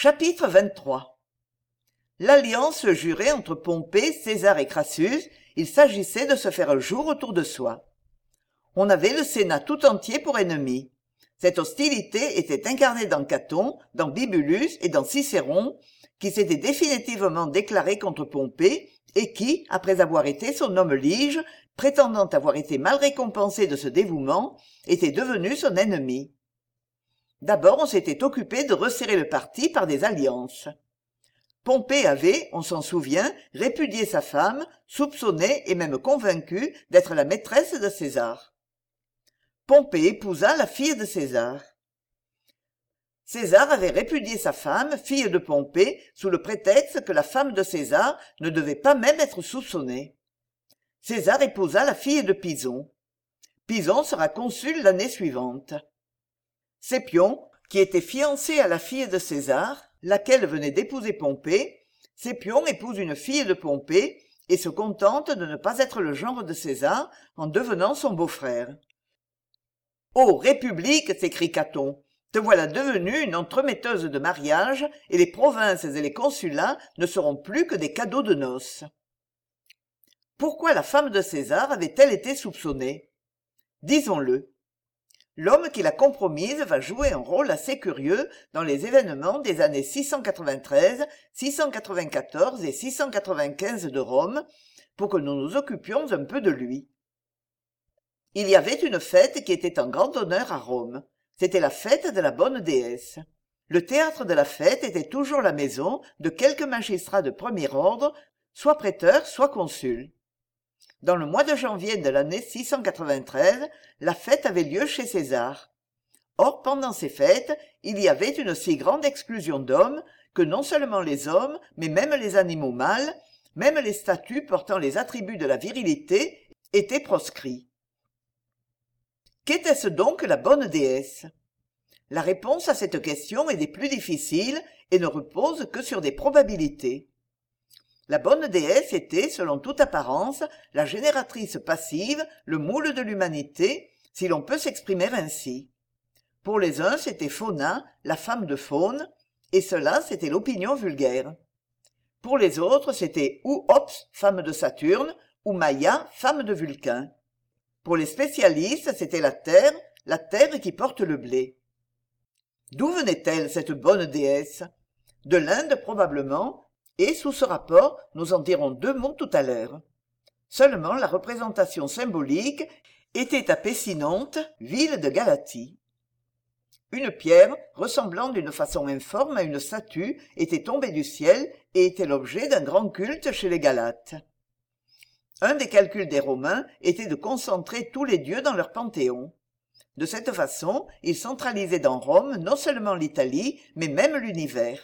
Chapitre 23. L'alliance jurée entre Pompée, César et Crassus, il s'agissait de se faire jour autour de soi. On avait le Sénat tout entier pour ennemi. Cette hostilité était incarnée dans Caton, dans Bibulus et dans Cicéron, qui s'étaient définitivement déclarés contre Pompée et qui, après avoir été son homme lige, prétendant avoir été mal récompensé de ce dévouement, étaient devenus son ennemi. D'abord, on s'était occupé de resserrer le parti par des alliances. Pompée avait, on s'en souvient, répudié sa femme, soupçonné et même convaincu d'être la maîtresse de César. Pompée épousa la fille de César. César avait répudié sa femme, fille de Pompée, sous le prétexte que la femme de César ne devait pas même être soupçonnée. César épousa la fille de Pison. Pison sera consul l'année suivante. Scipion, qui était fiancé à la fille de César, laquelle venait d'épouser Pompée, Scipion épouse une fille de Pompée et se contente de ne pas être le gendre de César en devenant son beau-frère. « Ô République !» s'écrie Caton, « te voilà devenue une entremetteuse de mariage et les provinces et les consulats ne seront plus que des cadeaux de noces. » Pourquoi la femme de César avait-elle été soupçonnée? Disons-le. L'homme qui l'a compromise va jouer un rôle assez curieux dans les événements des années 693, 694 et 695 de Rome, pour que nous nous occupions un peu de lui. Il y avait une fête qui était en grand honneur à Rome. C'était la fête de la bonne déesse. Le théâtre de la fête était toujours la maison de quelques magistrats de premier ordre, soit prêteurs, soit consuls. Dans le mois de janvier de l'année 693, la fête avait lieu chez César. Or, pendant ces fêtes, il y avait une si grande exclusion d'hommes que non seulement les hommes, mais même les animaux mâles, même les statues portant les attributs de la virilité, étaient proscrits. Qu'était-ce donc la bonne déesse? La réponse à cette question est des plus difficiles et ne repose que sur des probabilités. La bonne déesse était, selon toute apparence, la génératrice passive, le moule de l'humanité, si l'on peut s'exprimer ainsi. Pour les uns, c'était Fauna, la femme de Faune, et cela, c'était l'opinion vulgaire. Pour les autres, c'était ou Ops, femme de Saturne, ou Maia, femme de Vulcain. Pour les spécialistes, c'était la terre qui porte le blé. D'où venait-elle, cette bonne déesse? De l'Inde, probablement, et sous ce rapport, nous en dirons deux mots tout à l'heure. Seulement, la représentation symbolique était à Pessinonte, ville de Galatie. Une pierre, ressemblant d'une façon informe à une statue, était tombée du ciel et était l'objet d'un grand culte chez les Galates. Un des calculs des Romains était de concentrer tous les dieux dans leur panthéon. De cette façon, ils centralisaient dans Rome non seulement l'Italie, mais même l'univers.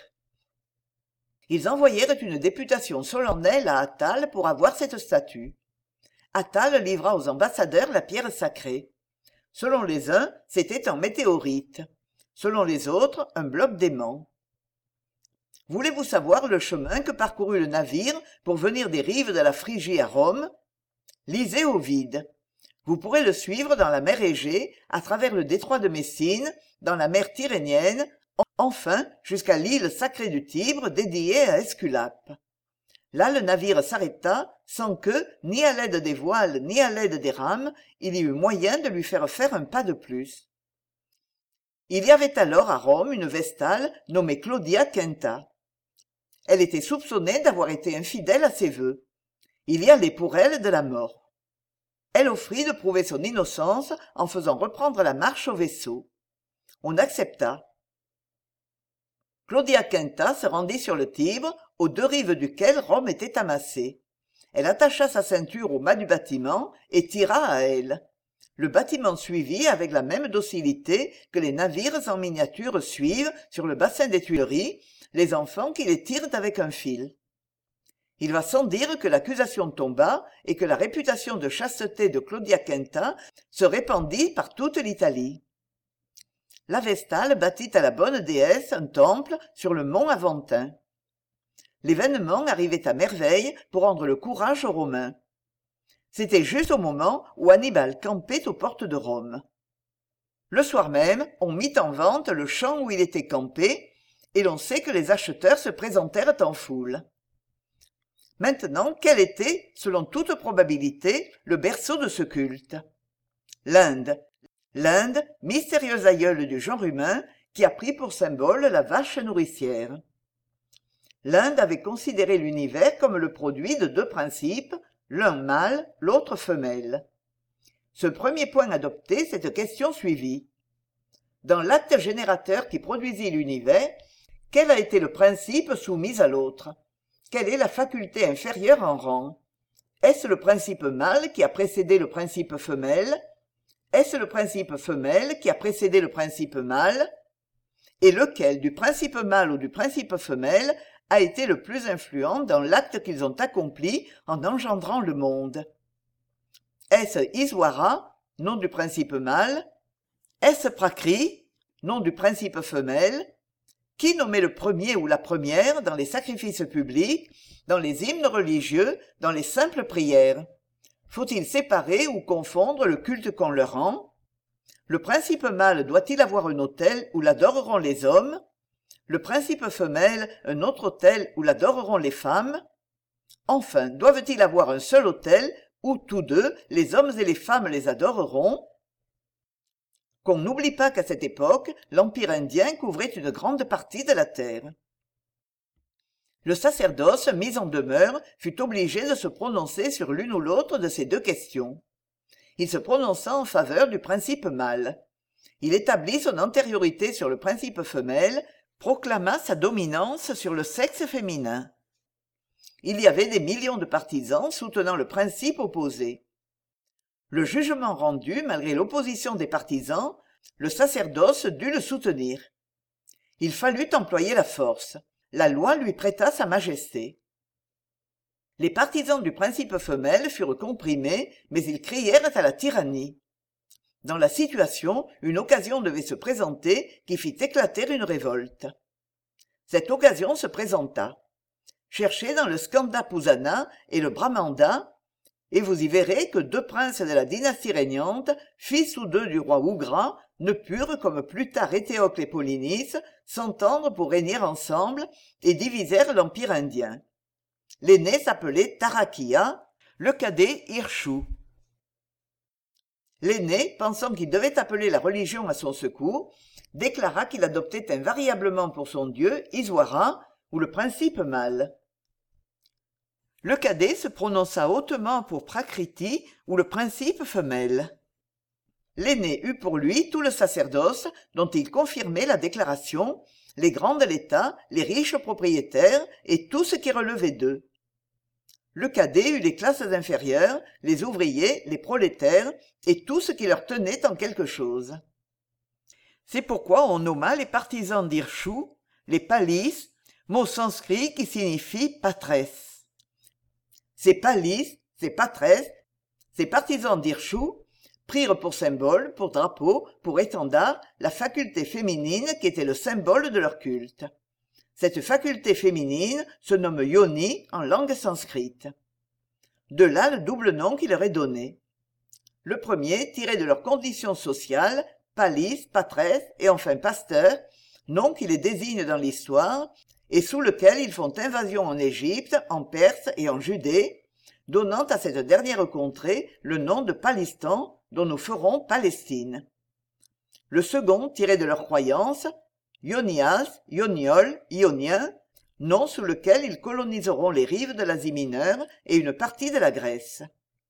Ils envoyèrent une députation solennelle à Attale pour avoir cette statue. Attale livra aux ambassadeurs la pierre sacrée. Selon les uns, c'était un météorite. Selon les autres, un bloc d'aimant. Voulez-vous savoir le chemin que parcourut le navire pour venir des rives de la Phrygie à Rome? Lisez Ovide. Vous pourrez le suivre dans la mer Égée, à travers le détroit de Messine, dans la mer Tyrrhénienne, enfin jusqu'à l'île sacrée du Tibre dédiée à Esculape. Là, le navire s'arrêta, sans que, ni à l'aide des voiles, ni à l'aide des rames, il y eût moyen de lui faire un pas de plus. Il y avait alors à Rome une vestale nommée Claudia Quinta. Elle était soupçonnée d'avoir été infidèle à ses vœux. Il y allait pour elle de la mort. Elle offrit de prouver son innocence en faisant reprendre la marche au vaisseau. On accepta. Claudia Quinta se rendit sur le Tibre, aux deux rives duquel Rome était amassée. Elle attacha sa ceinture au mât du bâtiment et tira à elle. Le bâtiment suivit avec la même docilité que les navires en miniature suivent, sur le bassin des Tuileries, les enfants qui les tirent avec un fil. Il va sans dire que l'accusation tomba et que la réputation de chasteté de Claudia Quinta se répandit par toute l'Italie. La Vestale bâtit à la bonne déesse un temple sur le mont Aventin. L'événement arrivait à merveille pour rendre le courage aux Romains. C'était juste au moment où Hannibal campait aux portes de Rome. Le soir même, on mit en vente le champ où il était campé, et l'on sait que les acheteurs se présentèrent en foule. Maintenant, quel était, selon toute probabilité, le berceau de ce culte? L'Inde. L'Inde, mystérieuse aïeule du genre humain, qui a pris pour symbole la vache nourricière. L'Inde avait considéré l'univers comme le produit de deux principes, l'un mâle, l'autre femelle. Ce premier point adopté, cette question suivit. Dans l'acte générateur qui produisit l'univers, quel a été le principe soumis à l'autre? Quelle est la faculté inférieure en rang? Est-ce le principe mâle qui a précédé le principe femelle? Est-ce le principe femelle qui a précédé le principe mâle? Et lequel, du principe mâle ou du principe femelle, a été le plus influent dans l'acte qu'ils ont accompli en engendrant le monde? Est-ce Iswara, nom du principe mâle? Est-ce Prakri, nom du principe femelle? Qui nommait le premier ou la première dans les sacrifices publics, dans les hymnes religieux, dans les simples prières? Faut-il séparer ou confondre le culte qu'on leur rend? Le principe mâle doit-il avoir un autel où l'adoreront les hommes? Le principe femelle un autre autel où l'adoreront les femmes? Enfin, doivent-ils avoir un seul autel où tous deux, les hommes et les femmes, les adoreront? Qu'on n'oublie pas qu'à cette époque, l'Empire indien couvrait une grande partie de la terre. Le sacerdoce, mis en demeure, fut obligé de se prononcer sur l'une ou l'autre de ces deux questions. Il se prononça en faveur du principe mâle. Il établit son antériorité sur le principe femelle, proclama sa dominance sur le sexe féminin. Il y avait des millions de partisans soutenant le principe opposé. Le jugement rendu, malgré l'opposition des partisans, le sacerdoce dut le soutenir. Il fallut employer la force. La loi lui prêta sa majesté. Les partisans du principe femelle furent comprimés, mais ils crièrent à la tyrannie. Dans la situation, une occasion devait se présenter qui fit éclater une révolte. Cette occasion se présenta. Cherchez dans le Skanda Pusana et le Brahmanda, et vous y verrez que deux princes de la dynastie régnante, fils ou deux du roi Ougra, ne purent, comme plus tard Éthéocle et Polynice, s'entendre pour régner ensemble et divisèrent l'empire indien. L'aîné s'appelait Tarakiya, le cadet Hirshu. L'aîné, pensant qu'il devait appeler la religion à son secours, déclara qu'il adoptait invariablement pour son dieu Iswara, ou le principe mâle. Le cadet se prononça hautement pour Prakriti, ou le principe femelle. L'aîné eut pour lui tout le sacerdoce dont il confirmait la déclaration, les grands de l'État, les riches propriétaires et tout ce qui relevait d'eux. Le cadet eut les classes inférieures, les ouvriers, les prolétaires et tout ce qui leur tenait en quelque chose. C'est pourquoi on nomma les partisans d'Hirshu les Palis, mot sanskrit qui signifie patresse. Ces Palis, ces patresses, ces partisans d'Hirshu prirent pour symbole, pour drapeau, pour étendard, la faculté féminine qui était le symbole de leur culte. Cette faculté féminine se nomme yoni en langue sanskrite. De là le double nom qui leur est donné. Le premier, tiré de leur condition sociale, palis, patresse et enfin pasteur, nom qui les désigne dans l'histoire, et sous lequel ils font invasion en Égypte, en Perse et en Judée, donnant à cette dernière contrée le nom de Palistan, dont nous ferons Palestine. Le second, tiré de leur croyance, Ionias, Ioniol, Ionien, nom sous lequel ils coloniseront les rives de l'Asie mineure et une partie de la Grèce.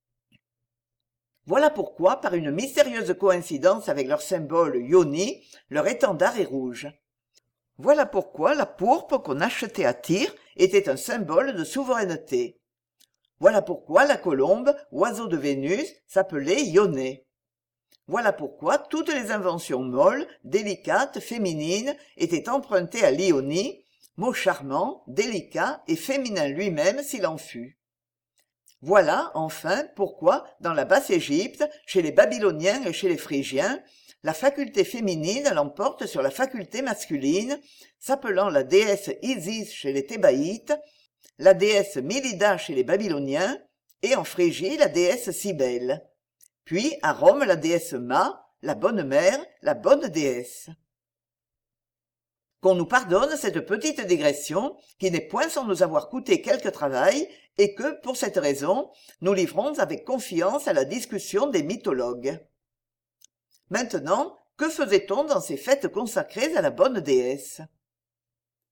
Voilà pourquoi, par une mystérieuse coïncidence avec leur symbole Ioni, leur étendard est rouge. Voilà pourquoi la pourpre qu'on achetait à Tyr était un symbole de souveraineté. Voilà pourquoi la colombe, oiseau de Vénus, s'appelait Ioné. Voilà pourquoi toutes les inventions molles, délicates, féminines étaient empruntées à l'Ionie, mot charmant, délicat et féminin lui-même s'il en fut. Voilà, enfin, pourquoi, dans la Basse-Égypte, chez les Babyloniens et chez les Phrygiens, la faculté féminine l'emporte sur la faculté masculine, s'appelant la déesse Isis chez les Thébaïtes, la déesse Mélida chez les Babyloniens, et en Phrygie la déesse Cybèle. Puis, à Rome, la déesse Ma, la bonne mère, la bonne déesse. Qu'on nous pardonne cette petite digression, qui n'est point sans nous avoir coûté quelque travail, et que, pour cette raison, nous livrons avec confiance à la discussion des mythologues. Maintenant, que faisait-on dans ces fêtes consacrées à la bonne déesse ?